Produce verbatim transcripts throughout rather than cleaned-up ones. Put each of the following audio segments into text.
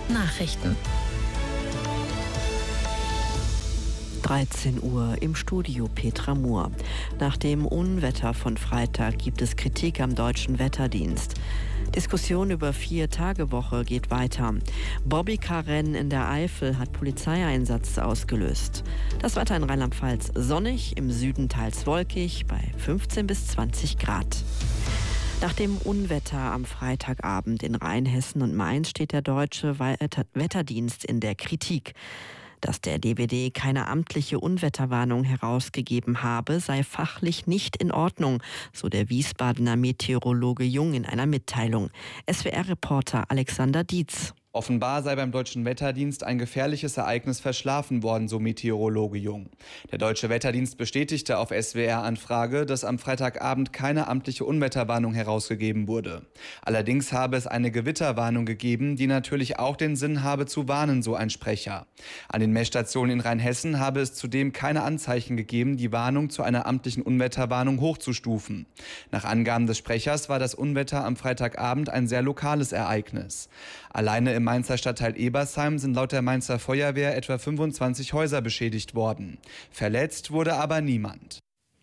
Nachrichten. dreizehn Uhr im Studio Petra Mohr. Nach dem Unwetter von Freitag gibt es Kritik am deutschen Wetterdienst. Diskussion über Vier-Tage-Woche geht weiter. Bobbycar-Rennen in der Eifel hat Polizeieinsatz ausgelöst. Das Wetter in Rheinland-Pfalz sonnig, im Süden teils wolkig bei fünfzehn bis zwanzig Grad. Nach dem Unwetter am Freitagabend in Rheinhessen und Mainz steht der deutsche Wetterdienst in der Kritik. Dass der D W D keine amtliche Unwetterwarnung herausgegeben habe, sei fachlich nicht in Ordnung, so der Wiesbadener Meteorologe Jung in einer Mitteilung. S W R-Reporter Alexander Dietz. Offenbar sei beim deutschen Wetterdienst ein gefährliches Ereignis verschlafen worden, so Meteorologe Jung. Der deutsche Wetterdienst bestätigte auf S W R-Anfrage, dass am Freitagabend keine amtliche Unwetterwarnung herausgegeben wurde. Allerdings habe es eine Gewitterwarnung gegeben, die natürlich auch den Sinn habe zu warnen, so ein Sprecher. An den Messstationen in Rheinhessen habe es zudem keine Anzeichen gegeben, die Warnung zu einer amtlichen Unwetterwarnung hochzustufen. Nach Angaben des Sprechers war das Unwetter am Freitagabend ein sehr lokales Ereignis. Alleine im Mainzer Stadtteil Ebersheim sind laut der Mainzer Feuerwehr etwa fünfundzwanzig Häuser beschädigt worden. Verletzt wurde aber niemand.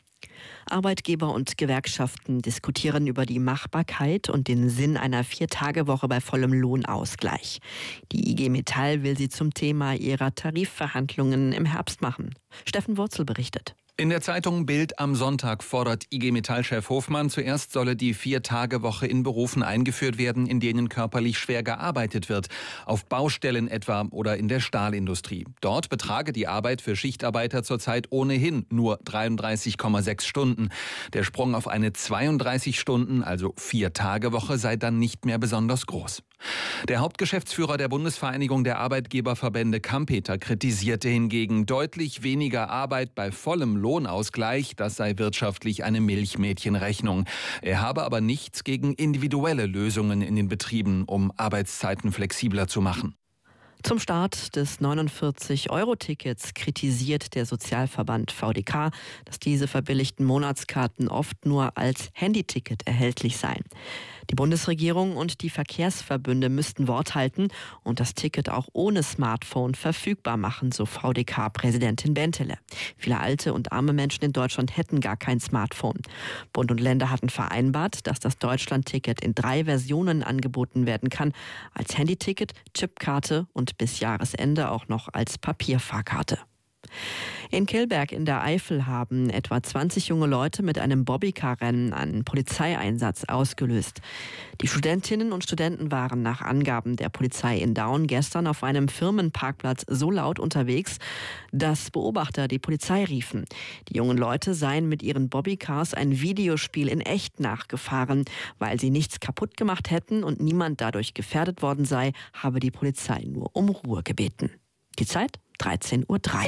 Arbeitgeber und Gewerkschaften diskutieren über die Machbarkeit und den Sinn einer Vier-Tage-Woche bei vollem Lohnausgleich. Die I G Metall will sie zum Thema ihrer Tarifverhandlungen im Herbst machen. Steffen Wurzel berichtet. In der Zeitung Bild am Sonntag fordert I G Metall-Chef Hofmann, zuerst solle die Vier-Tage-Woche in Berufen eingeführt werden, in denen körperlich schwer gearbeitet wird, auf Baustellen etwa oder in der Stahlindustrie. Dort betrage die Arbeit für Schichtarbeiter zurzeit ohnehin nur dreiunddreißig Komma sechs Stunden. Der Sprung auf eine zweiunddreißig Stunden, also Vier-Tage-Woche, sei dann nicht mehr besonders groß. Der Hauptgeschäftsführer der Bundesvereinigung der Arbeitgeberverbände Kampeter kritisierte hingegen deutlich weniger Arbeit bei vollem Lohnausgleich, das sei wirtschaftlich eine Milchmädchenrechnung. Er habe aber nichts gegen individuelle Lösungen in den Betrieben, um Arbeitszeiten flexibler zu machen. Zum Start des neunundvierzig-Euro-Tickets kritisiert der Sozialverband V D K, dass diese verbilligten Monatskarten oft nur als Handyticket erhältlich seien. Die Bundesregierung und die Verkehrsverbünde müssten Wort halten und das Ticket auch ohne Smartphone verfügbar machen, so V D K-Präsidentin Bentele. Viele alte und arme Menschen in Deutschland hätten gar kein Smartphone. Bund und Länder hatten vereinbart, dass das Deutschland-Ticket in drei Versionen angeboten werden kann: als Handyticket, Chipkarte und bis Jahresende auch noch als Papierfahrkarte. In Kilberg in der Eifel haben etwa zwanzig junge Leute mit einem Bobbycar-Rennen einen Polizeieinsatz ausgelöst. Die Studentinnen und Studenten waren nach Angaben der Polizei in Daun gestern auf einem Firmenparkplatz so laut unterwegs, dass Beobachter die Polizei riefen. Die jungen Leute seien mit ihren Bobbycars ein Videospiel in echt nachgefahren. Weil sie nichts kaputt gemacht hätten und niemand dadurch gefährdet worden sei, habe die Polizei nur um Ruhe gebeten. Die Zeit dreizehn Uhr drei.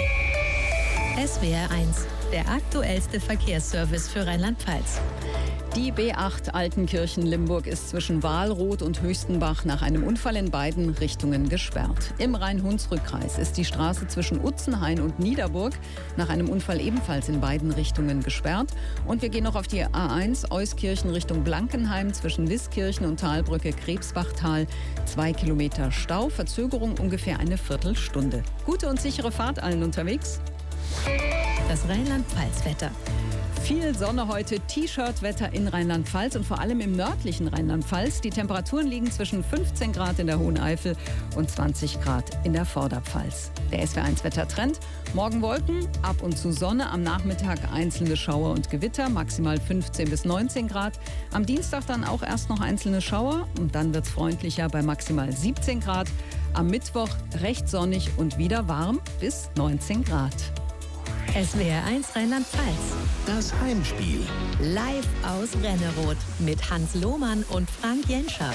S W R eins, der aktuellste Verkehrsservice für Rheinland-Pfalz. Die B acht Altenkirchen-Limburg ist zwischen Wahlroth und Höchstenbach nach einem Unfall in beiden Richtungen gesperrt. Im Rhein-Hunsrück-Kreis ist die Straße zwischen Utzenhain und Niederburg nach einem Unfall ebenfalls in beiden Richtungen gesperrt. Und wir gehen noch auf die A eins Euskirchen Richtung Blankenheim zwischen Wiskirchen und Talbrücke Krebsbachtal. Zwei Kilometer Stau, Verzögerung ungefähr eine Viertelstunde. Gute und sichere Fahrt allen unterwegs. Das Rheinland-Pfalz-Wetter. Viel Sonne heute, T-Shirt-Wetter in Rheinland-Pfalz und vor allem im nördlichen Rheinland-Pfalz. Die Temperaturen liegen zwischen fünfzehn Grad in der Hohen Eifel und zwanzig Grad in der Vorderpfalz. Der S W R eins Wettertrend: Morgen Wolken, ab und zu Sonne, am Nachmittag einzelne Schauer und Gewitter, maximal fünfzehn bis neunzehn Grad. Am Dienstag dann auch erst noch einzelne Schauer und dann wird es freundlicher bei maximal siebzehn Grad. Am Mittwoch recht sonnig und wieder warm bis neunzehn Grad. S W R eins Rheinland-Pfalz. Das Heimspiel. Live aus Renneroth mit Hans Lohmann und Frank Jenscher.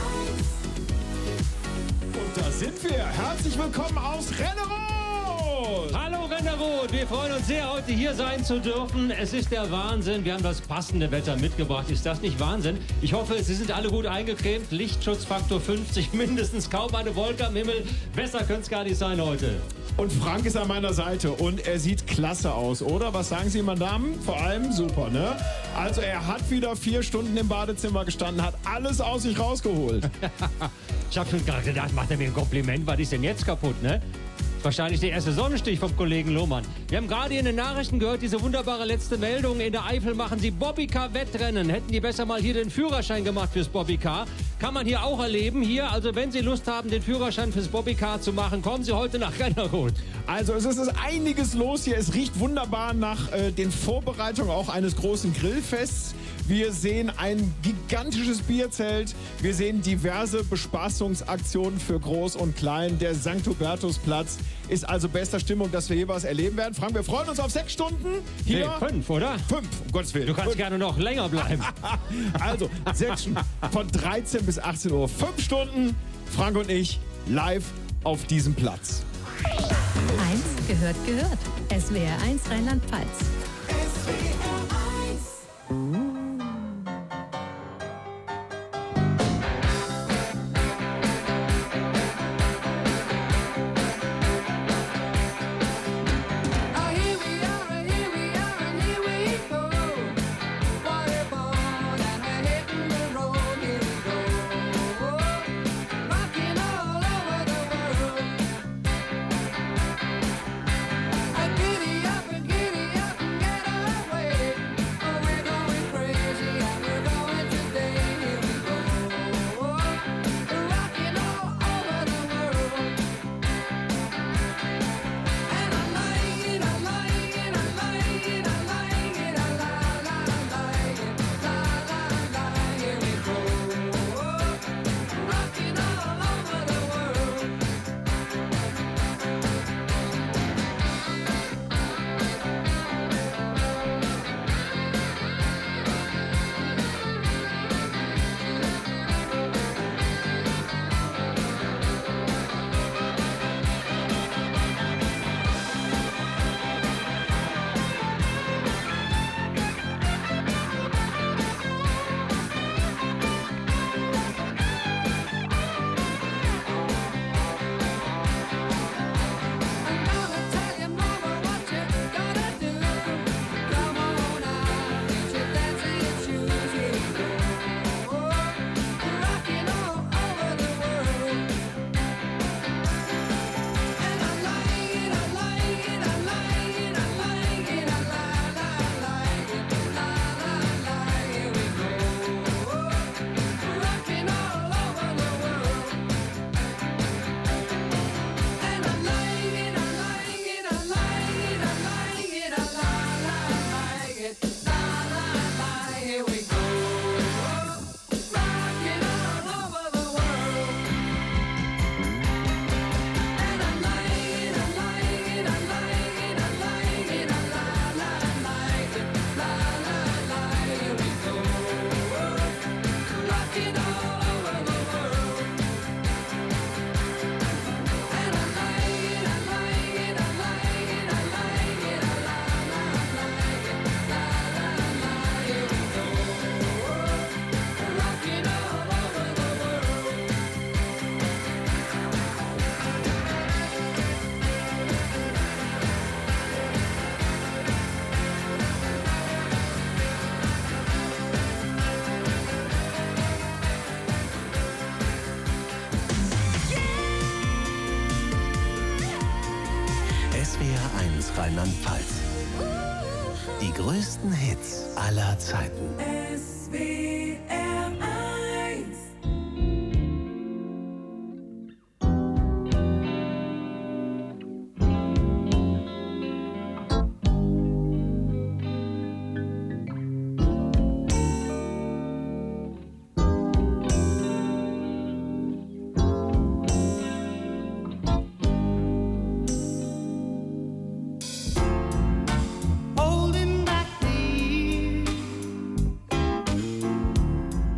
Und da sind wir. Herzlich willkommen aus Renneroth. Rennerod. Hallo Rennerod, wir freuen uns sehr, heute hier sein zu dürfen. Es ist der Wahnsinn, wir haben das passende Wetter mitgebracht. Ist das nicht Wahnsinn? Ich hoffe, Sie sind alle gut eingecremt. Lichtschutzfaktor fünfzig, mindestens, kaum eine Wolke am Himmel. Besser könnte es gar nicht sein heute. Und Frank ist an meiner Seite und er sieht klasse aus, oder? Was sagen Sie, Madame? Vor allem super, ne? Also er hat wieder vier Stunden im Badezimmer gestanden, hat alles aus sich rausgeholt. Ich habe schon gerade gedacht, macht er mir ein Kompliment? Was ist denn jetzt kaputt, ne? Wahrscheinlich der erste Sonnenstich vom Kollegen Lohmann. Wir haben gerade in den Nachrichten gehört, diese wunderbare letzte Meldung. In der Eifel machen sie Bobbycar-Wettrennen. Hätten die besser mal hier den Führerschein gemacht fürs Bobbycar. Kann man hier auch erleben. Hier, also wenn Sie Lust haben, den Führerschein fürs Bobbycar zu machen, kommen Sie heute nach Rennerod. Also es ist einiges los hier. Es riecht wunderbar nach äh, den Vorbereitungen auch eines großen Grillfests. Wir sehen ein gigantisches Bierzelt. Wir sehen diverse Bespaßungsaktionen für Groß und Klein. Der Sankt Hubertusplatz ist also bester Stimmung, dass wir hier was erleben werden. Frank, wir freuen uns auf sechs Stunden. Hier Nee, fünf, oder? Fünf, um Gottes Willen. Du kannst fünf. gerne noch länger bleiben. Also, sechs Stunden von dreizehn bis achtzehn Uhr. Fünf Stunden, Frank und ich, live auf diesem Platz. Eins gehört gehört. S W R eins Rheinland-Pfalz. S W R eins. Rheinland-Pfalz. Die größten Hits aller Zeiten. S W R eins. Holding back the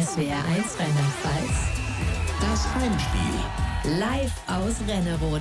S W R eins Rheinland-Pfalz. Das Heimspiel. Live aus Rennerod.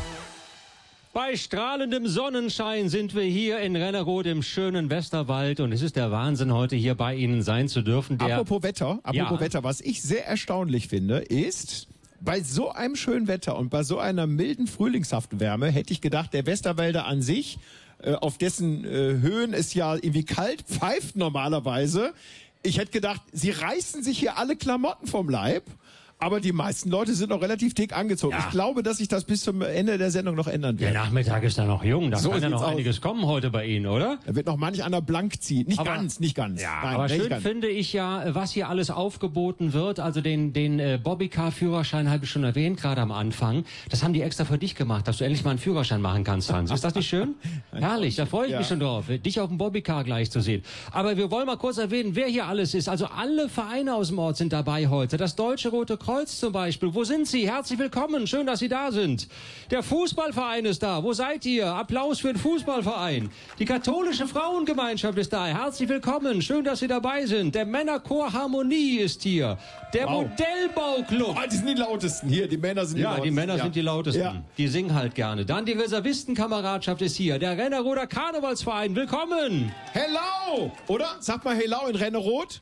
Bei strahlendem Sonnenschein sind wir hier in Rennerod im schönen Westerwald und es ist der Wahnsinn, heute hier bei Ihnen sein zu dürfen. Der Apropos Wetter, apropos Ja. Wetter, was ich sehr erstaunlich finde, ist, bei so einem schönen Wetter und bei so einer milden, frühlingshaften Wärme hätte ich gedacht, der Westerwälder an sich, äh, auf dessen äh, Höhen es ja irgendwie kalt pfeift normalerweise, ich hätte gedacht, sie reißen sich hier alle Klamotten vom Leib. Aber die meisten Leute sind noch relativ dick angezogen. Ja. Ich glaube, dass sich das bis zum Ende der Sendung noch ändern Der wird. Nachmittag ist da noch jung, da So kann ja sieht's noch aus. einiges kommen heute bei Ihnen, oder? Da wird noch manch einer blank ziehen. Nicht Aber- ganz, nicht ganz. Ja, Nein, aber nicht schön ganz. finde ich ja, was hier alles aufgeboten wird. Also den, den äh, Bobbycar-Führerschein habe ich schon erwähnt, gerade am Anfang. Das haben die extra für dich gemacht, dass du endlich mal einen Führerschein machen kannst, Hans. Ist das nicht schön? Herrlich, da freue ich Ja. mich schon drauf, dich auf dem Bobbycar gleich zu sehen. Aber wir wollen mal kurz erwähnen, wer hier alles ist. Also alle Vereine aus dem Ort sind dabei heute. Das Deutsche Rote Kreuz zum Beispiel. Wo sind Sie? Herzlich willkommen, schön, dass Sie da sind. Der Fußballverein ist da. Wo seid ihr? Applaus für den Fußballverein. Die katholische Frauengemeinschaft ist da. Herzlich willkommen, schön, dass Sie dabei sind. Der Männerchor Harmonie ist hier. Der Wow. Modellbauclub. Ah, die sind die lautesten hier. Die Männer sind die Ja, lautesten. die Männer Ja. sind die lautesten. Ja. Die singen halt gerne. Dann die Reservistenkameradschaft ist hier. Der Renneroder Karnevalsverein. Willkommen. Hello! Oder? Sagt mal Hello in Rennerod.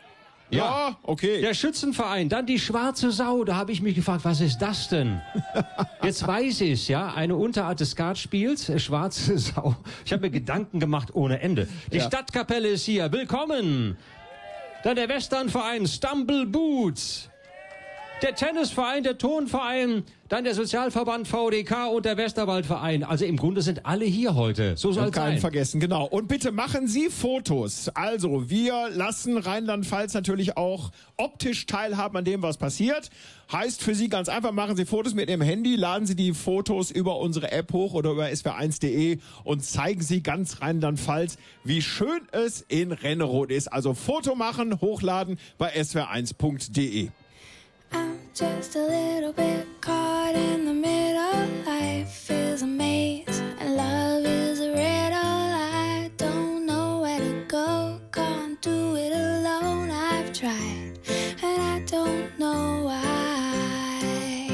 Ja, okay. Der Schützenverein. Dann die Schwarze Sau. Da habe ich mich gefragt, was ist das denn? Jetzt weiß ich es, ja. Eine Unterart des Skatspiels. äh, Schwarze Sau. Ich habe mir Gedanken gemacht ohne Ende. Die Ja. Stadtkapelle ist hier. Willkommen. Dann der Westernverein Stumble Boots. Der Tennisverein, der Turnverein, dann der Sozialverband V D K und der Westerwaldverein. Also im Grunde sind alle hier heute. So soll Und es keinen sein. vergessen, genau. Und bitte machen Sie Fotos. Also, wir lassen Rheinland-Pfalz natürlich auch optisch teilhaben an dem, was passiert. Heißt für Sie ganz einfach, machen Sie Fotos mit Ihrem Handy, laden Sie die Fotos über unsere App hoch oder über s w r eins punkt d e und zeigen Sie ganz Rheinland-Pfalz, wie schön es in Rennerod ist. Also Foto machen, hochladen bei s w r eins punkt d e. I'm just a little bit caught in the middle. Life is a maze and love is a riddle. I don't know where to go, can't do it alone. I've tried and I don't know why.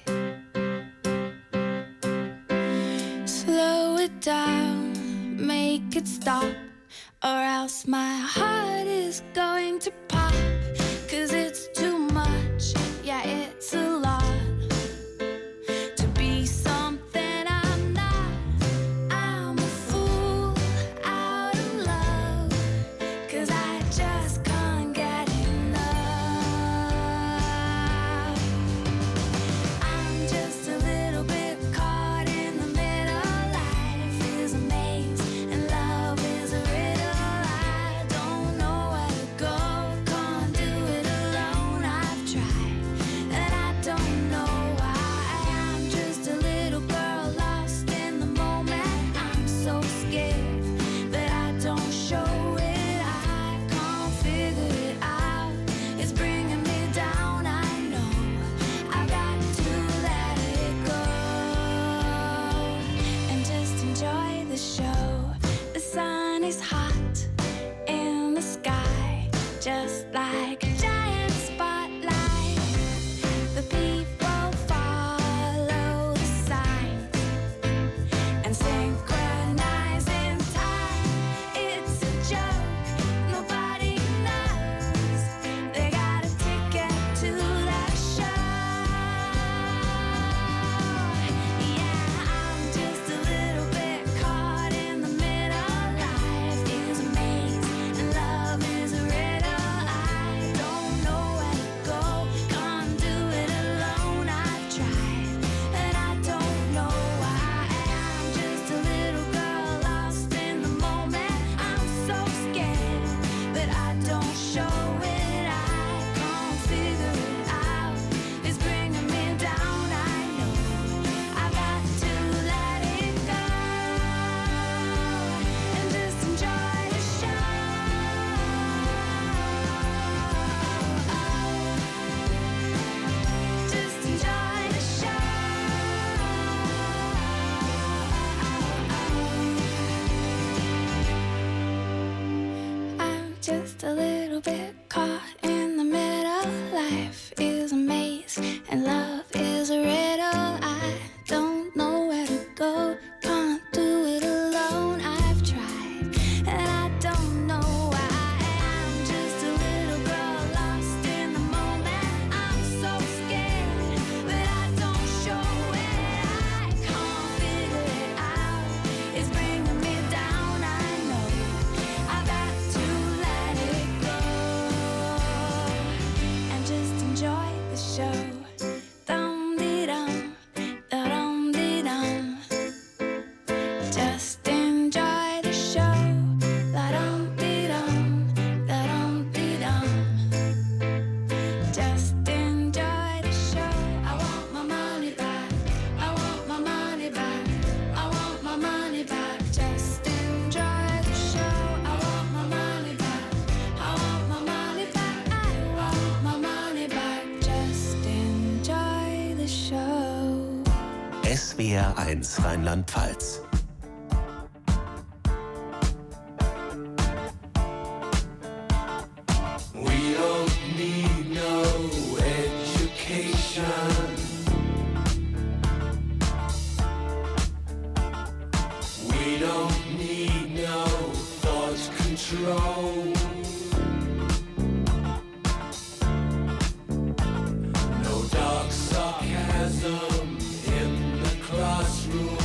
Slow it down, make it stop, or else my heart is going to pop. 'Cause it's too much, yeah, it's a lot to be something I'm not. I'm a fool out of love, 'cause I just can't get enough. I'm just a little bit caught in the middle. Life is a maze and love is a riddle. I don't know where to go, can't do it alone. I've tried and I don't know why. I'm just a little girl lost in the moment. I'm so scared that I don't show it. I can't figure it out. It's bringing me down. I know I've got to let it go and just enjoy the show. The sun is hot in the sky, just like a giant spotlight. The people follow the signs and synchronize in time. It's a joke, nobody knows. They got a ticket to that show. Yeah, I'm just a little bit caught in the middle. Life is a maze and love is a riddle. I don't know where to go, can't do it alone. I've tried and I don't know why. I'm just a little girl lost in the moment. I'm so scared, but I don't show it. I can't figure it out. It's bringing me down. I know I've got to let it go and just enjoy the show. Just enjoy the show. I'm just a little bit caught in the middle. life is a maze and love is a riddle. I don't know where to go, can't do it alone. I've tried and I don't know why I am just a little girl lost in the moment. I'm so scared, but I don't show it. I can't figure it out. It's bringing me down. I know I've got to let it go and just enjoy the show. Dum dee dum, da dum dee dum. Just enjoy the show. La dum dee dum, da dum dee dum. Just enjoy the show. I want my money back. I want my money back. I want my money back. Just enjoy the show. I want my money back. I want my money back. I want my money back. Just enjoy the show. S W R eins Rheinland-Pfalz. We don't need no education. We don't need no thought control. No dark sarcasm in the classroom.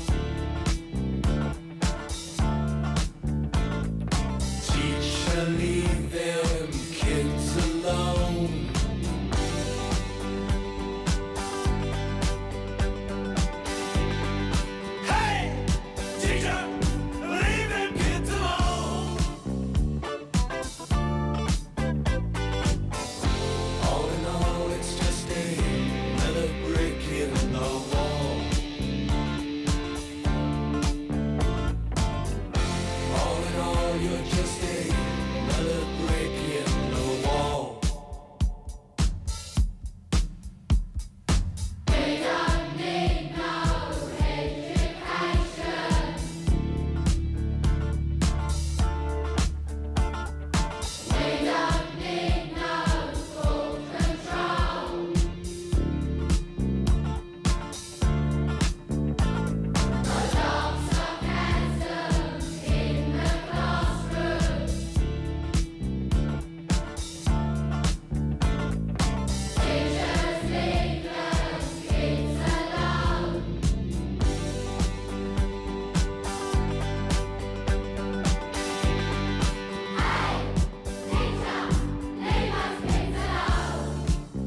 Teacher, leave them kids alone. Hey, teacher, leave them kids alone. All in all, it's just another brick in the wall. All in all, you're just another brick in the wall. We don't need no education. We don't need no full control. No dark sarcasm in the classroom. Teachers, leave them kids alone. Hey, teacher, leave us kids alone.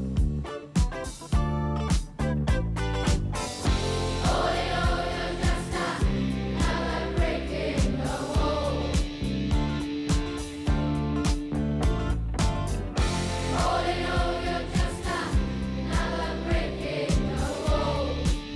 All in all, you're just another brick in the wall. All in all, you're just another brick in the wall.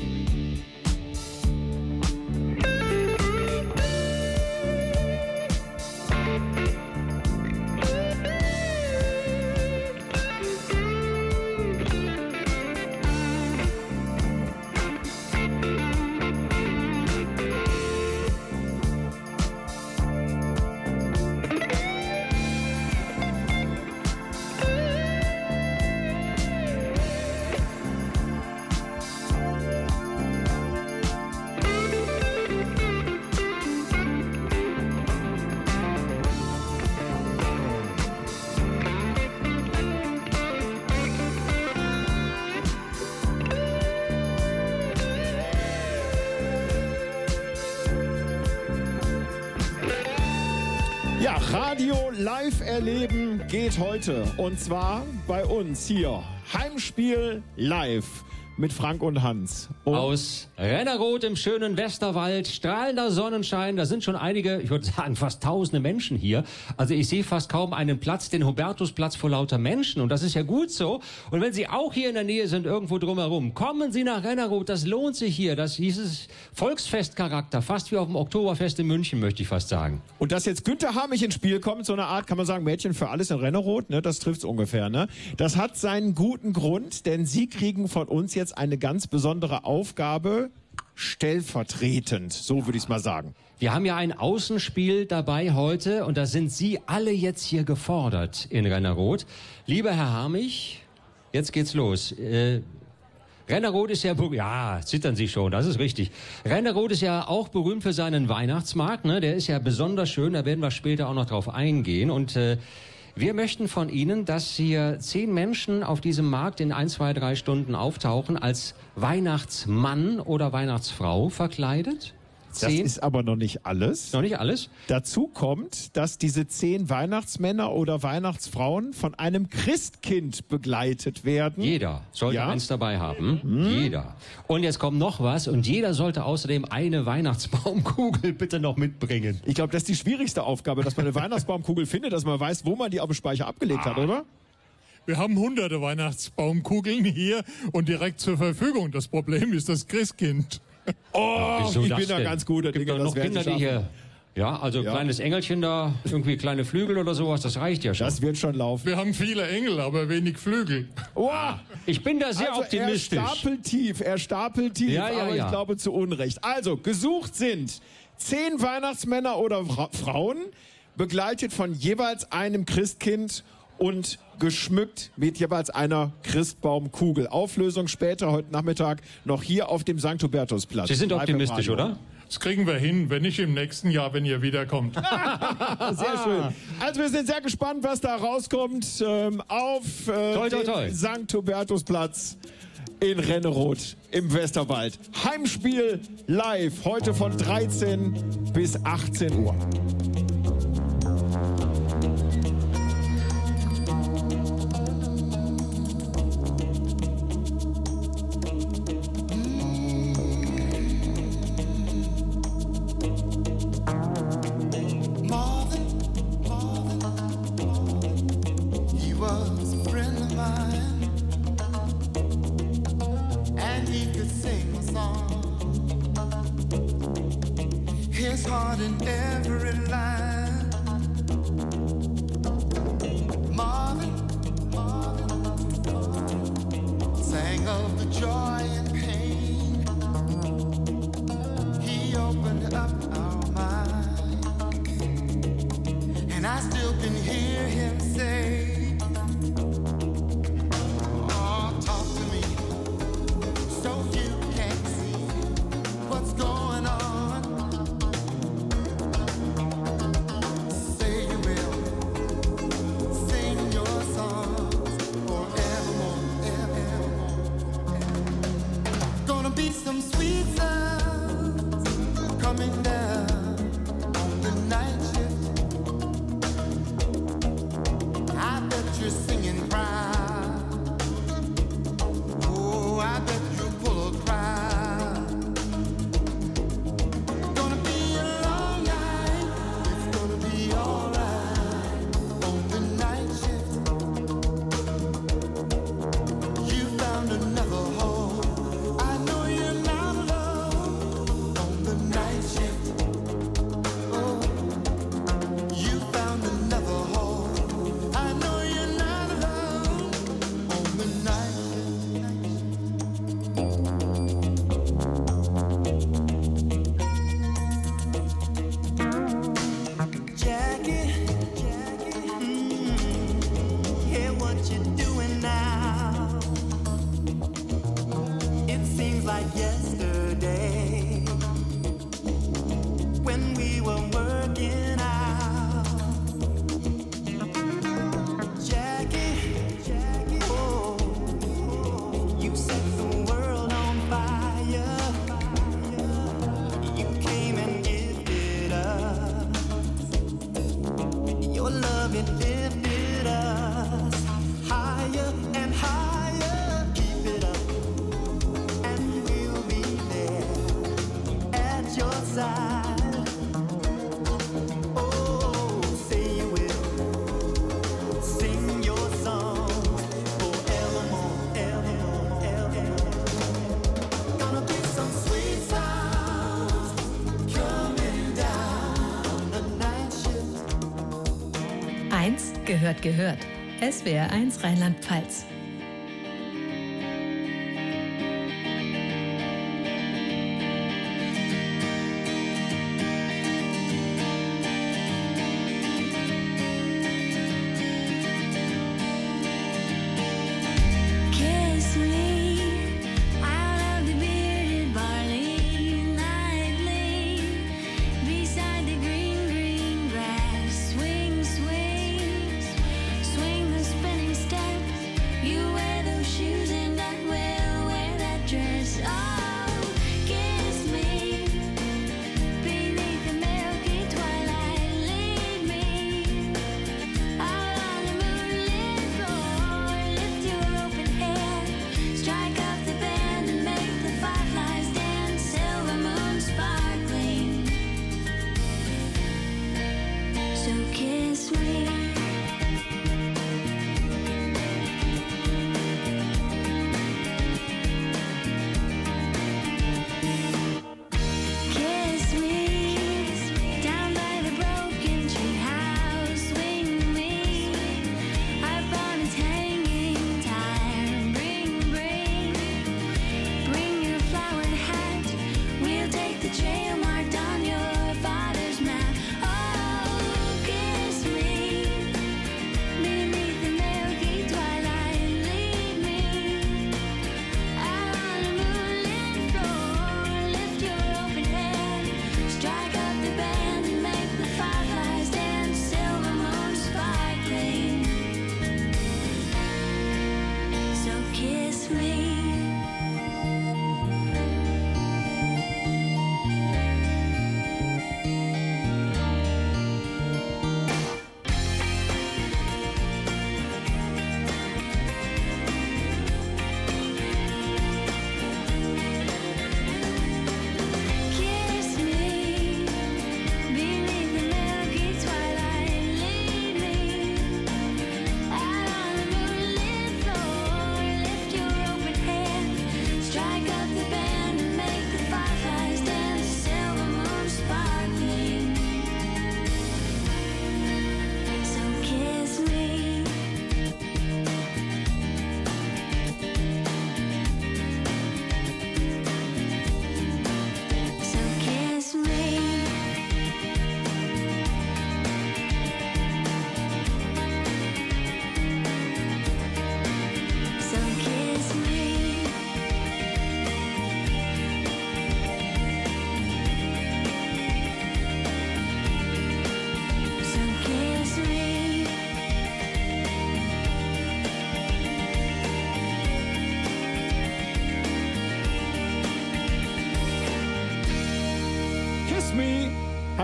Ja, Radio live erleben geht heute. Und zwar bei uns hier. Heimspiel live mit Frank und Hans. Und Aus Rennerroth im schönen Westerwald, strahlender Sonnenschein, da sind schon einige, ich würde sagen fast tausende Menschen hier. Also ich sehe fast kaum einen Platz, den Hubertusplatz vor lauter Menschen und das ist ja gut so. Und wenn Sie auch hier in der Nähe sind, irgendwo drumherum, kommen Sie nach Rennerroth, das lohnt sich hier. Das dieses Volksfestcharakter, fast wie auf dem Oktoberfest in München, möchte ich fast sagen. Und dass jetzt Günther Hamich ins Spiel kommt, so eine Art, kann man sagen, Mädchen für alles in Rennerroth, ne, das trifft's ungefähr, ne? Das hat seinen guten Grund, denn Sie kriegen von uns jetzt eine ganz besondere Aufgabe, stellvertretend, so würde ich es mal sagen. Wir haben ja ein Außenspiel dabei heute und da sind Sie alle jetzt hier gefordert in Rennerroth. Lieber Herr Hamich, Jetzt geht's los. Äh, Rennerode ist ja, ja, zittern Sie schon, das ist richtig. Rennerode ist ja auch berühmt für seinen Weihnachtsmarkt, ne? Der ist ja besonders schön, da werden wir später auch noch drauf eingehen. Und äh, wir möchten von Ihnen, dass hier zehn Menschen auf diesem Markt in ein, zwei, drei Stunden auftauchen, als Weihnachtsmann oder Weihnachtsfrau verkleidet. Das ist aber noch nicht alles. Noch nicht alles? Dazu kommt, dass diese zehn Weihnachtsmänner oder Weihnachtsfrauen von einem Christkind begleitet werden. Jeder sollte Ja. eins dabei haben. Jeder. Und jetzt kommt noch was. Und jeder sollte außerdem eine Weihnachtsbaumkugel bitte noch mitbringen. Ich glaube, das ist die schwierigste Aufgabe, dass man eine Weihnachtsbaumkugel findet, dass man weiß, wo man die auf dem Speicher abgelegt hat, oder? Wir haben hunderte Weihnachtsbaumkugeln hier und direkt zur Verfügung. Das Problem ist das Christkind. Oh, Wieso ich das bin da denn? ganz guter Gibt Dinge, doch das noch werden Kinder, sie die schaffen. hier... Ja, also Ja. kleines Engelchen da, irgendwie kleine Flügel oder sowas, das reicht ja schon. Das wird schon laufen. Wir haben viele Engel, aber wenig Flügel. Oh, Ich bin da sehr also optimistisch. er stapelt tief, er stapelt tief, Ja, ja, aber ja. ich glaube zu Unrecht. Also, gesucht sind zehn Weihnachtsmänner oder Fra Frauen, begleitet von jeweils einem Christkind und geschmückt mit jeweils einer Christbaumkugel. Auflösung später heute Nachmittag noch hier auf dem Sankt Hubertusplatz. Sie sind Live im optimistisch, Radio. oder? Das kriegen wir hin, wenn nicht im nächsten Jahr, wenn ihr wiederkommt. Sehr schön. Also wir sind sehr gespannt, was da rauskommt ähm, auf äh, Toi, toi, dem toi. Sankt Hubertusplatz in Renneroth im Westerwald. Heimspiel live heute von dreizehn bis achtzehn Uhr. Marvin, Marvin, he was a friend of mine, and he could sing a song. His heart in every line. Marvin, Marvin, sang of the joy and pain. He opened up our minds. And I still can hear him say, oh, talk to me, so you can see what's going on. Say you will sing your songs forevermore, evermore. Gonna be some sweet sounds coming down on the night shift. I bet you're singing proud. Oh, I bet you pull a crowd. Gonna be a long night. It's gonna be alright on the night shift. You found another home. I know you're not alone on the night shift. Oh, you found another home. I know you're not alone on the night shift. Jackie, Jackie, mm, hear what you're doing now. It seems like yesterday when we were working out. Jackie, Jackie, oh, you set the world on fire. You came and gifted us. Your love, it lifted us higher and higher. Keep it up, and we'll be there at your side. Oh, say you will sing your songs forevermore, evermore, evermore. Gonna be some sweet sounds coming down the night shift. Eins gehört gehört. S W R eins Rheinland-Pfalz.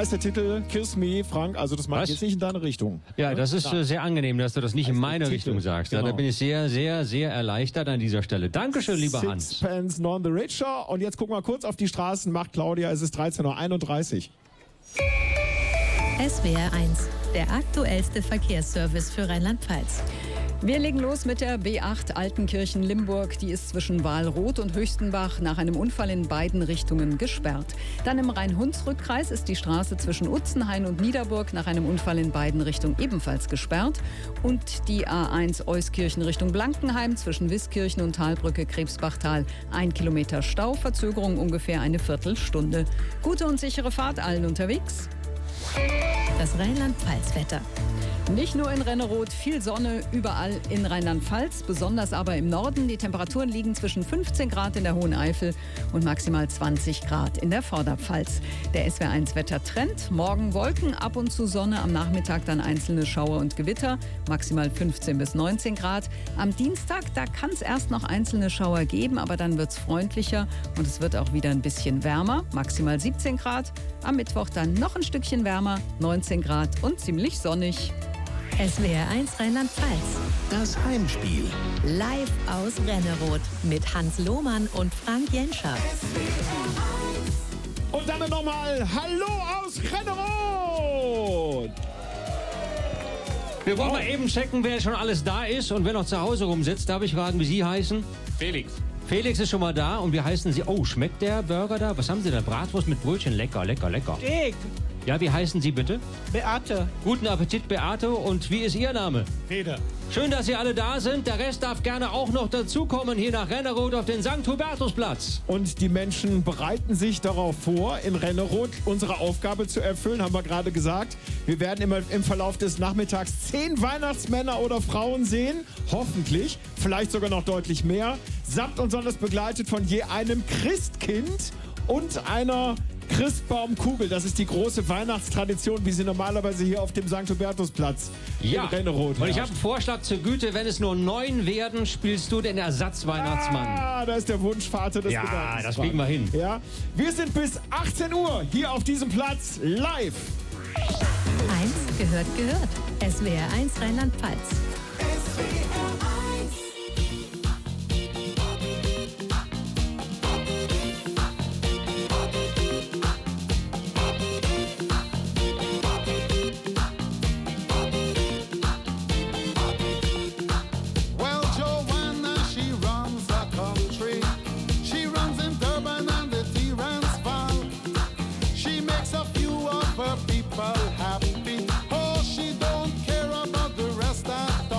heißt der Titel Kiss Me, Frank. Also das macht Was? jetzt nicht in deine Richtung. Ja, das ist äh, sehr angenehm, dass du das nicht in meine Titel. Richtung sagst. Ja, da Genau. bin ich sehr, sehr, sehr erleichtert an dieser Stelle. Dankeschön, lieber Hans. Sixpence None the Richer. Und jetzt gucken wir kurz auf die Straßen. Macht Claudia, es ist dreizehn Uhr einunddreißig. S W R eins, der aktuellste Verkehrsservice für Rheinland-Pfalz. Wir legen los mit der B acht Altenkirchen-Limburg. Die ist zwischen Wahlroth und Höchstenbach nach einem Unfall in beiden Richtungen gesperrt. Dann im Rhein-Hunsrück-Kreis ist die Straße zwischen Utzenhain und Niederburg nach einem Unfall in beiden Richtungen ebenfalls gesperrt. Und die A eins Euskirchen Richtung Blankenheim zwischen Wiskirchen und Talbrücke Krebsbachtal. Ein Kilometer Stau, Verzögerung ungefähr eine Viertelstunde. Gute und sichere Fahrt allen unterwegs. Das Rheinland-Pfalz-Wetter. Nicht nur in Renneroth, viel Sonne überall in Rheinland-Pfalz, besonders aber im Norden. Die Temperaturen liegen zwischen fünfzehn Grad in der Hohen Eifel und maximal zwanzig Grad in der Vorderpfalz. Der S W R eins Wettertrend. Morgen Wolken, ab und zu Sonne, am Nachmittag dann einzelne Schauer und Gewitter, maximal fünfzehn bis neunzehn Grad. Am Dienstag, da kann es erst noch einzelne Schauer geben, aber dann wird es freundlicher und es wird auch wieder ein bisschen wärmer, maximal siebzehn Grad. Am Mittwoch dann noch ein Stückchen wärmer, neunzehn Grad und ziemlich sonnig. S W R eins Rheinland-Pfalz. Das Heimspiel. Live aus Renneroth mit Hans Lohmann und Frank Jenscher. Und damit nochmal Hallo aus Renneroth! Wir wollen mal eben checken, wer schon alles da ist und wer noch zu Hause rumsitzt. Darf ich fragen, wie Sie heißen? Felix. Felix ist schon mal da und wie heißen Sie? Oh, schmeckt der Burger da? Was haben Sie da? Bratwurst mit Brötchen? Lecker, lecker, lecker. Dick. Ja, wie heißen Sie bitte? Beate. Guten Appetit, Beate. Und wie ist Ihr Name? Peter. Schön, dass Sie alle da sind. Der Rest darf gerne auch noch dazukommen hier nach Renneroth auf den Sankt Hubertusplatz. Und die Menschen bereiten sich darauf vor, in Renneroth unsere Aufgabe zu erfüllen, haben wir gerade gesagt. Wir werden immer im Verlauf des Nachmittags zehn Weihnachtsmänner oder Frauen sehen. Hoffentlich, vielleicht sogar noch deutlich mehr. Samt und sonders begleitet von je einem Christkind und einer Christbaumkugel. Das ist die große Weihnachtstradition, wie sie normalerweise hier auf dem Sankt Hubertusplatz Ja, in Renneroth und ich herrscht. habe einen Vorschlag zur Güte. Wenn es nur neun werden, spielst du den Ersatzweihnachtsmann. Ah, da ist der Wunschvater des Ja, Gedankens. das kriegen wir hin. Ja, wir sind bis achtzehn Uhr hier auf diesem Platz live. Eins gehört gehört. S W R eins Rheinland-Pfalz. Well, Joanna, she runs the country. She runs in Durban and the Transvaal. She makes a few of her people happy. Oh, she don't care about the rest of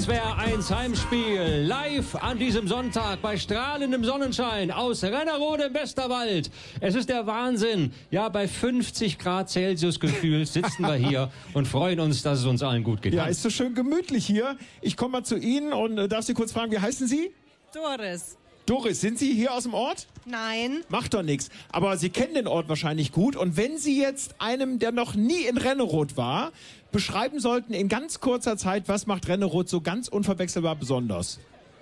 S W R eins Heimspiel live an diesem Sonntag bei strahlendem Sonnenschein aus Rennerode im Westerwald. Es ist der Wahnsinn. Ja, bei fünfzig Grad Celsius gefühlt sitzen wir hier und freuen uns, dass es uns allen gut geht. Ja, ist so schön gemütlich hier. Ich komme mal zu Ihnen und äh, darf Sie kurz fragen, wie heißen Sie? Doris. Doris, sind Sie hier aus dem Ort? Nein. Macht doch nichts. Aber Sie kennen den Ort wahrscheinlich gut. Und wenn Sie jetzt einem, der noch nie in Rennerode war, beschreiben sollten in ganz kurzer Zeit, was macht Rennerode so ganz unverwechselbar besonders?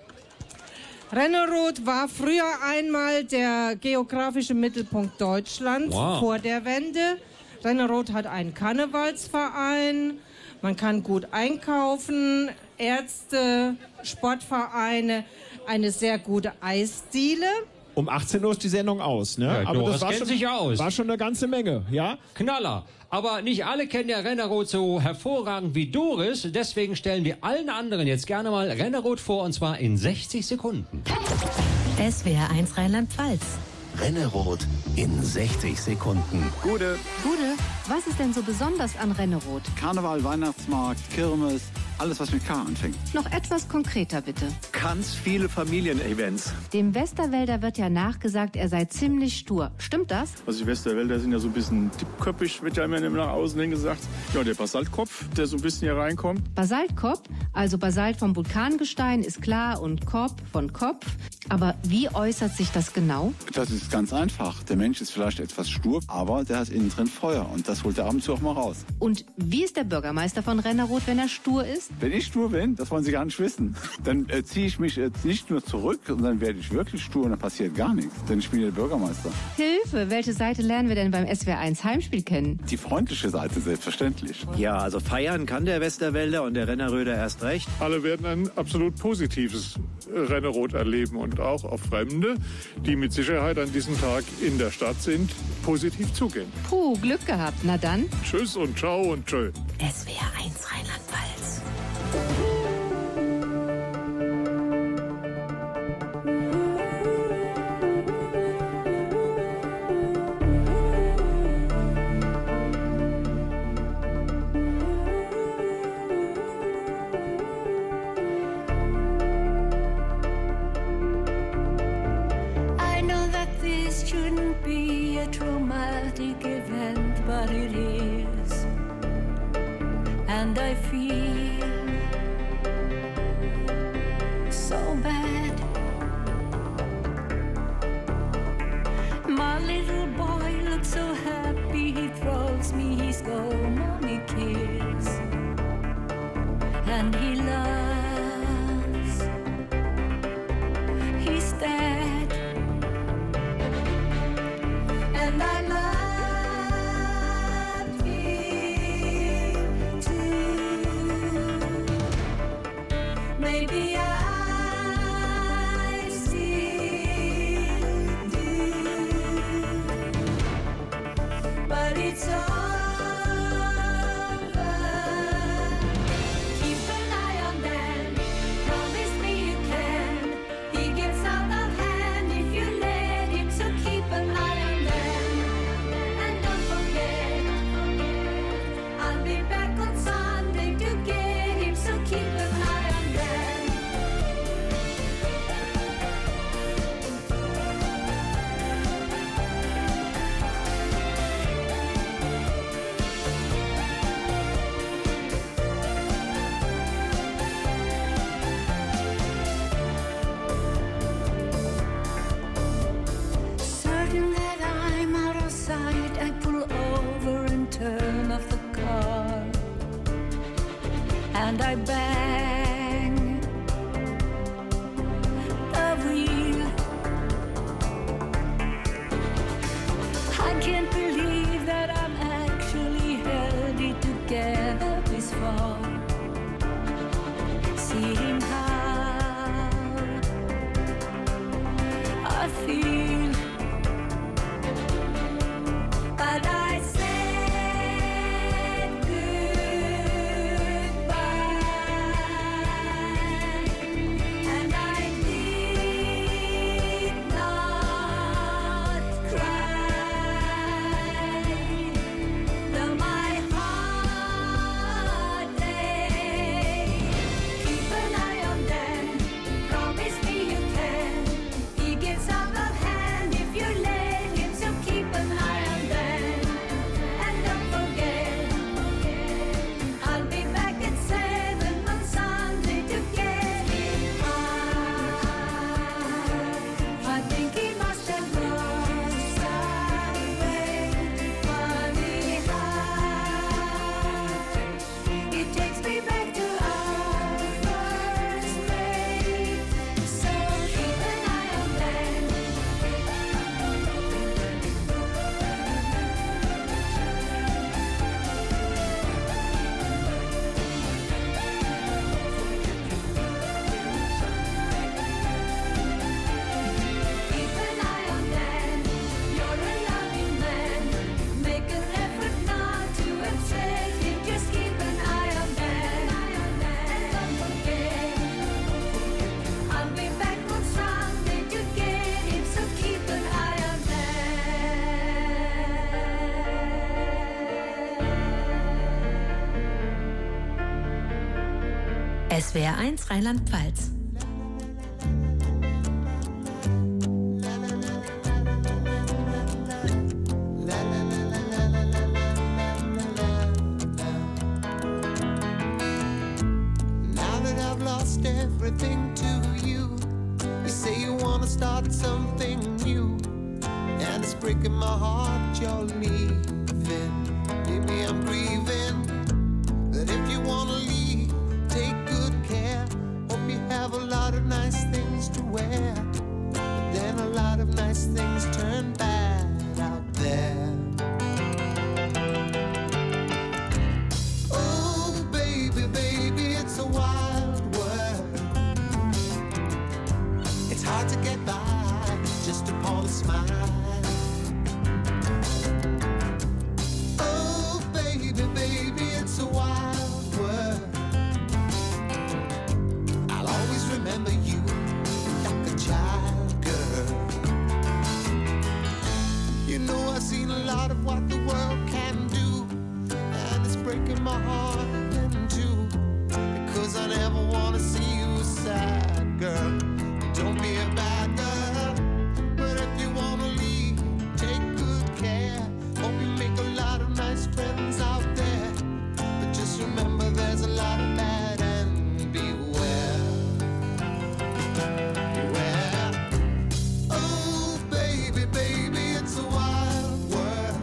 Rennerode war früher einmal der geografische Mittelpunkt Deutschlands Wow. vor der Wende. Rennerode hat einen Karnevalsverein. Man kann gut einkaufen. Ärzte, Sportvereine, eine sehr gute Eisdiele. Um achtzehn Uhr ist die Sendung aus, ne? Ja, Aber Doris das war kennt schon, sich aus. war schon eine ganze Menge, ja? Knaller. Aber nicht alle kennen ja Rennerode so hervorragend wie Doris. Deswegen stellen wir allen anderen jetzt gerne mal Rennerode vor, und zwar in sechzig Sekunden. S W R eins Rheinland-Pfalz. Rennerode in sechzig Sekunden. Gute. Gude, was ist denn so besonders an Rennerode? Karneval, Weihnachtsmarkt, Kirmes, alles was mit K anfängt. Noch etwas konkreter bitte. Ganz viele Familienevents. Dem Westerwälder wird ja nachgesagt, er sei ziemlich stur. Stimmt das? Also die Westerwälder sind ja so ein bisschen dickköpfig, wird ja immer nach außen hin gesagt. Ja, der Basaltkopf, der so ein bisschen hier reinkommt. Basaltkopf, also Basalt vom Vulkangestein, ist klar, und Kopf von Kopf. Aber wie äußert sich das genau? Das ist ganz einfach. Der Mensch ist vielleicht etwas stur, aber der hat innen drin Feuer und das holt er ab und zu auch mal raus. Und wie ist der Bürgermeister von Rennerode, wenn er stur ist? Wenn ich stur bin, das wollen Sie gar nicht wissen, dann äh, ziehe ich mich jetzt nicht nur zurück, sondern werde ich wirklich stur und dann passiert gar nichts. Denn ich bin der Bürgermeister. Hilfe, welche Seite lernen wir denn beim S W R eins Heimspiel kennen? Die freundliche Seite, selbstverständlich. Ja, also feiern kann der Westerwälder und der Renneröder erst recht. Alle werden ein absolut positives Rennerode erleben und auch auf Fremde, die mit Sicherheit an diesem Tag in der Stadt sind, positiv zugehen. Puh, Glück gehabt. Na dann. Tschüss und ciao und tschö. S W R eins Rheinland-Pfalz. I know that this shouldn't be a traumatic event, but it is. And I feel so bad. My little boy looks so happy, he throws me his go mommy kiss. And he laughs. He's dead. And I loved him too. Maybe I still do. But it's over. Keep an eye on them. Promise me you can. He gets out of hand if you let him. So keep an eye on them. And don't forget, I'll be back on Sunday to get him. So keep an eye on them. Certain that I'm out of sight, I pull over and turn off the car. And I bang the wheel. I can't believe that I'm actually held it together this far. Seeing how I feel. But I said goodbye, and I did not cry. S W R eins Rheinland-Pfalz. Now that I've lost everything to you, you say you wanna start something new, and it's breaking my heart you're leaving. Maybe I'm grieving, but if you wanna leave, take good care. Hope you have a lot of nice things to wear, but then a lot of nice things turn bad out there. Oh baby, baby, it's a wild world. It's hard to get by just upon a smile. Oh baby, baby, it's a wild world. I'll always remember you like a child, girl. You know I've seen a lot of what the world can do, and it's breaking my heart in two, because I never wanna see you sad, girl. Don't be a bad girl, but if you wanna leave, take good care. Hope you make a lot of nice friends out there, but just remember there's a lot of bad and beware. Beware. Oh baby, baby, it's a wild world.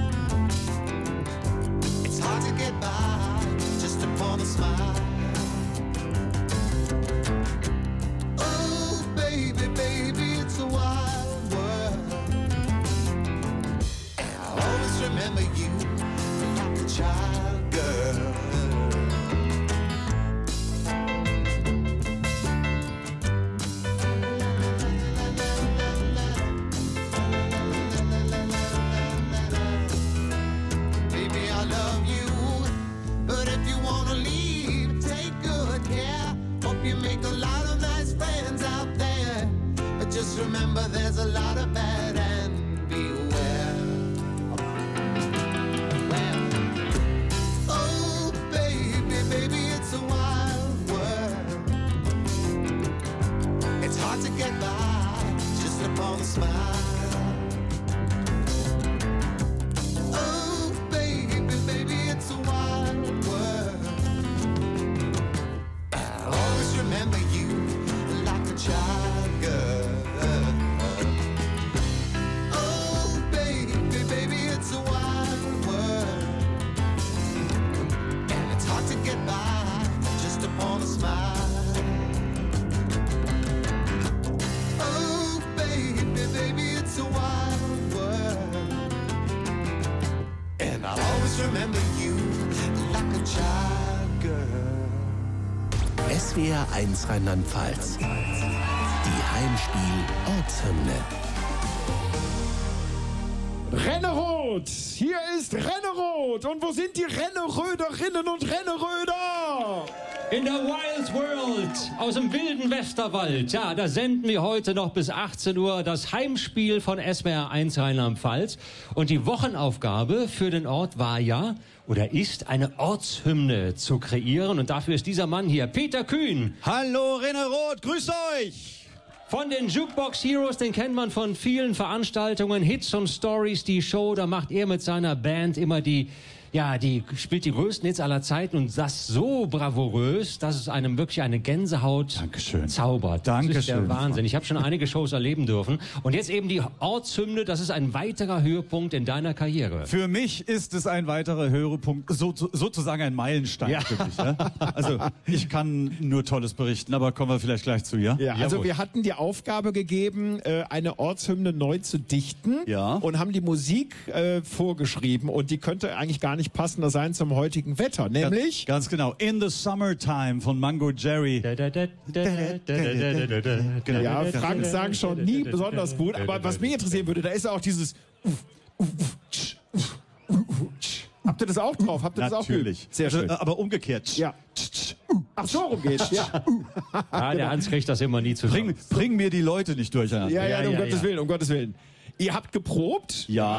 It's hard to get by just upon a smile. Oh baby, baby, it's a wild world, and I'll always remember you like a child, girl. Baby, I love you, but if you wanna leave, take good care. Hope you make a lot of nice friends out there, but just remember there's a lot of bad and beware. Well, oh baby, baby, it's a wild world. It's hard to get by just upon a smile. Oh baby, baby, it's a wild world. I'll always remember you like a child, girl. Oh baby, baby, it's a wild world, and it's hard to get by just upon a smile. Oh baby, baby, it's a wild world, and I'll always remember you like a child, girl. S W R eins Rheinland-Pfalz. Die Heimspiel-Ortshymne. Rennerot! Hier ist Rennerot! Und wo sind die Renneröderinnen und Renneröder? In der Wild World aus dem wilden Westerwald. Ja, da senden wir heute noch bis achtzehn Uhr das Heimspiel von S W R eins Rheinland-Pfalz. Und die Wochenaufgabe für den Ort war ja oder ist, eine Ortshymne zu kreieren. Und dafür ist dieser Mann hier, Peter Kühn. Hallo Rennerot, grüßt euch! Von den Jukebox Heroes, den kennt man von vielen Veranstaltungen, Hits und Stories, die Show, da macht er mit seiner Band immer die, ja, die spielt die größten Hits aller Zeiten und das so bravourös, dass es einem wirklich eine Gänsehaut Dankeschön. zaubert. Dankeschön. Das ist der Wahnsinn. Ich habe schon einige Shows erleben dürfen. Und jetzt eben die Ortshymne, das ist ein weiterer Höhepunkt in deiner Karriere. Für mich ist es ein weiterer Höhepunkt, so, sozusagen ein Meilenstein Ja. für mich. Ja? Also ich kann nur Tolles berichten, aber kommen wir vielleicht gleich zu, ja? Ja, also Jawohl. wir hatten die Aufgabe gegeben, äh, eine Ortshymne neu zu dichten Ja. und haben die Musik äh, vorgeschrieben und die könnte eigentlich gar nicht passender sein zum heutigen Wetter, nämlich Ganz, ganz genau. In the Summertime von Mango Jerry. Genau. Ja, Frank sang schon nie besonders gut, aber was mich interessieren würde, da ist auch dieses Habt ihr das auch drauf? Habt ihr das auch Natürlich. geübt? Sehr schön. Also, aber umgekehrt. Ja. Ach, so rum geht's. Ja. Ja, der Hans kriegt das immer nie zusammen. Bring, bring mir die Leute nicht durcheinander. Ja, ja, Ja, um ja, Gottes ja. Willen, um Gottes Willen. Ihr habt geprobt? Ja.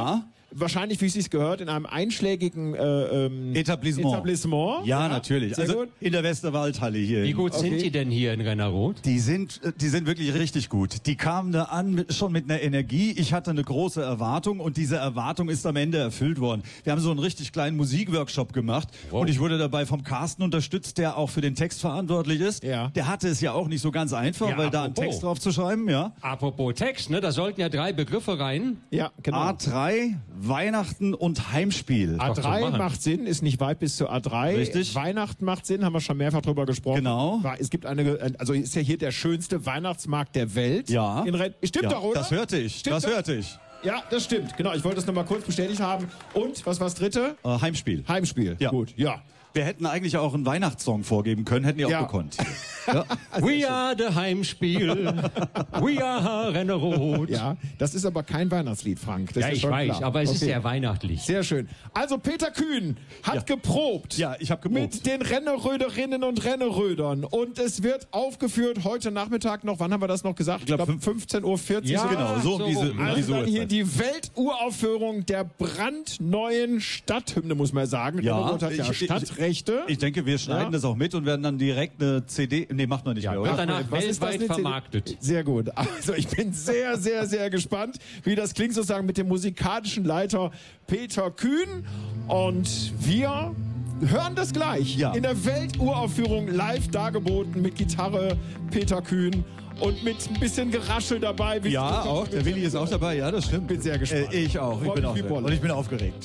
wahrscheinlich, wie es sich gehört, in einem einschlägigen äh, ähm, Etablissement. Etablissement. Ja, natürlich. Sehr Also gut. in der Westerwaldhalle hier. Wie gut Okay. sind die denn hier in Rennerroth? Die sind, äh, die sind wirklich richtig gut. Die kamen da an mit, schon mit einer Energie. Ich hatte eine große Erwartung und diese Erwartung ist am Ende erfüllt worden. Wir haben so einen richtig kleinen Musikworkshop gemacht Wow. und ich wurde dabei vom Carsten unterstützt, der auch für den Text verantwortlich ist. Ja. Der hatte es ja auch nicht so ganz einfach, Ja, weil da einen apropos. Text drauf zu schreiben, ja. Apropos Text, ne? Da sollten ja drei Begriffe rein. Ja, genau. A drei, Weihnachten und Heimspiel. A drei machen. macht Sinn, ist nicht weit bis zu A drei. Richtig. Weihnachten macht Sinn, haben wir schon mehrfach drüber gesprochen. Genau. War- Es gibt eine, also ist ja hier der schönste Weihnachtsmarkt der Welt. Ja. In Ren- Stimmt Ja, doch, oder? das hörte ich, Stimmt das doch? hörte ich. Ja, das stimmt. Genau, ich wollte es nochmal kurz bestätigt haben. Und, was war das dritte? Äh, Heimspiel. Heimspiel. Ja. Gut, ja. Wir hätten eigentlich auch einen Weihnachtssong vorgeben können, hätten die auch Ja. gekonnt. Ja. We are the Heimspiel. We are Rennerroth. Ja, das ist aber kein Weihnachtslied, Frank. Das Ja, ist ich schon weiß, klar. aber es ist Okay. sehr weihnachtlich. Sehr schön. Also Peter Kühn hat Ja. geprobt. Ja, ich habe geprobt. Mit den Renneröderinnen und Rennerödern. Und es wird aufgeführt heute Nachmittag noch, wann haben wir das noch gesagt? Ich glaub, glaube fünfzehn Uhr vierzig. Ja, Genau, so um so diese, rum. um Also diese dann hier Uhrzeit. die Welturaufführung der brandneuen Stadthymne, muss man sagen. Ja, Renneröd hat ja ich- ich- Stadtrechte. Ich denke, wir schneiden Ja. das auch mit und werden dann direkt eine C D. Nee, macht man nicht Ja, mehr, wird oder? danach Was ist das, weltweit eine C D? vermarktet. Sehr gut. Also ich bin sehr, sehr, sehr gespannt, wie das klingt sozusagen mit dem musikalischen Leiter Peter Kühn. Und wir hören das gleich Ja. in der Welturaufführung live dargeboten mit Gitarre Peter Kühn und mit ein bisschen Geraschel dabei. wie Ja, es- auch. Der Willi ist auch dabei. Ja, das stimmt. Bin sehr gespannt. Äh, ich auch. Ich Freu bin mich auch wie Bolle. und ich bin aufgeregt.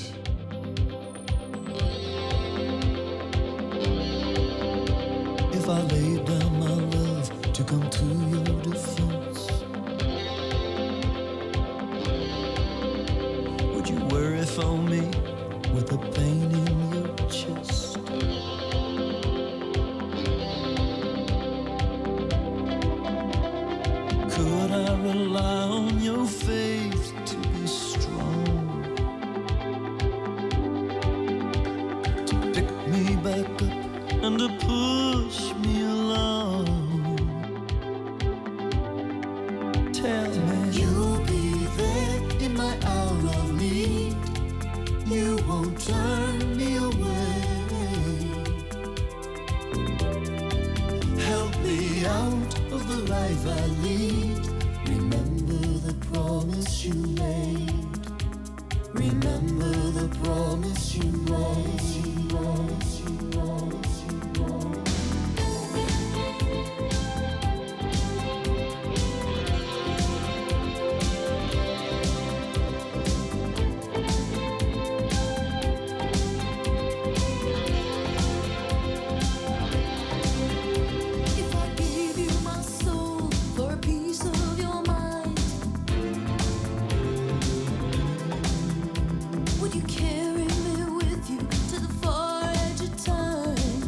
If I laid down my love to come to your defense, would you worry for me with the pain in your chest? Could I rely on your faith to be strong, to pick me back up and to push me along? Tell me you'll be there in my hour of need. You won't turn me away. Help me out of the life I lead. Remember the promise you made. Remember the promise you made. Promise you, promise you, promise you. If I gave you my soul for a piece of your mind, would you carry me with you to the far edge of time?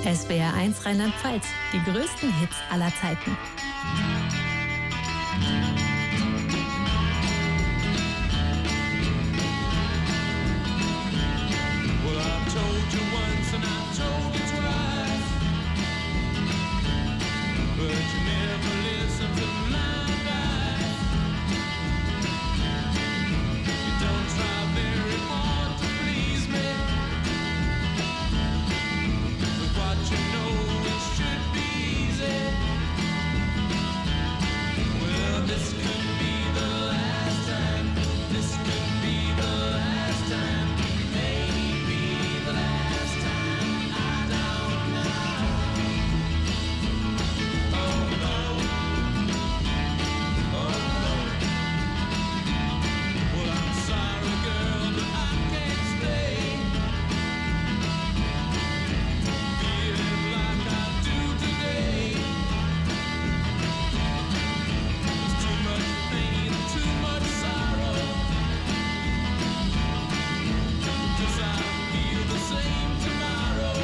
S W R eins Rheinland-Pfalz. Die größten Hits aller Zeiten. Well, I told you once and I told you twice, but you never listen to my advice. You don't try very hard to please me. With what you know, it should be easy. Well, this could be the last time. This could be the last time. Maybe the last time. I don't know. Oh no. Oh no. Well, I'm sorry, girl, but I can't stay. Feeling like I do today. There's too much pain, too much sorrow. 'Cause I feel the same tomorrow.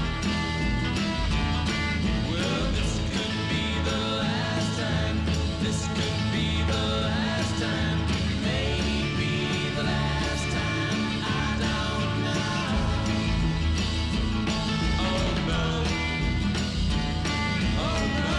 Well, this could be the last time. This could be the last time. Maybe the last time. I don't know. Oh no. Oh no.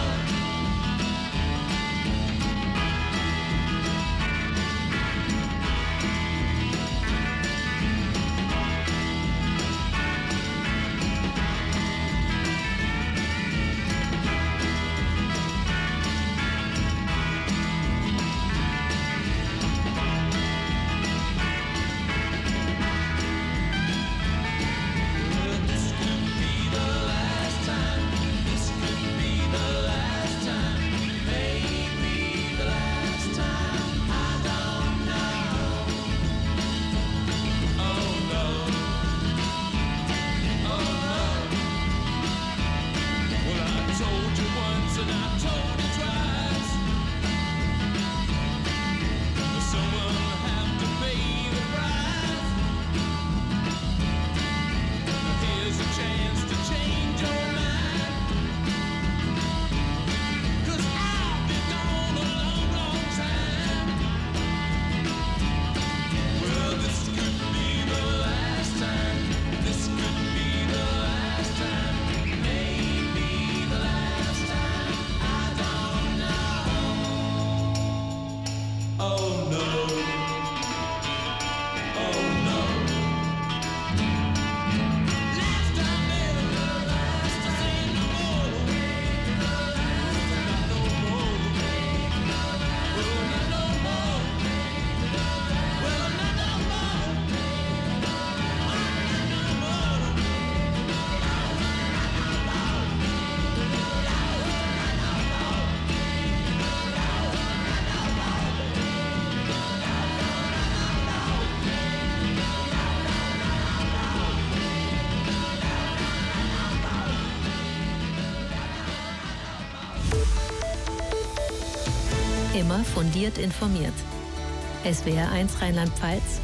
Well, this could be the last time. This could be the last time. Maybe the last time. I don't know. Oh no. Oh no. Well, I told you once and I told you twice. Someone will have to pay the price. Here's a chance to change your mind. 'Cause I'll be gone a long, long time. Well, this could be the last time. This could be the last time. Maybe the last time. I don't know. Oh no. Oh no. Last time, never the last to say no more. Not no more. Well, not no more. Well, not no more. Not no more. Immer fundiert informiert. S W R eins Rheinland-Pfalz,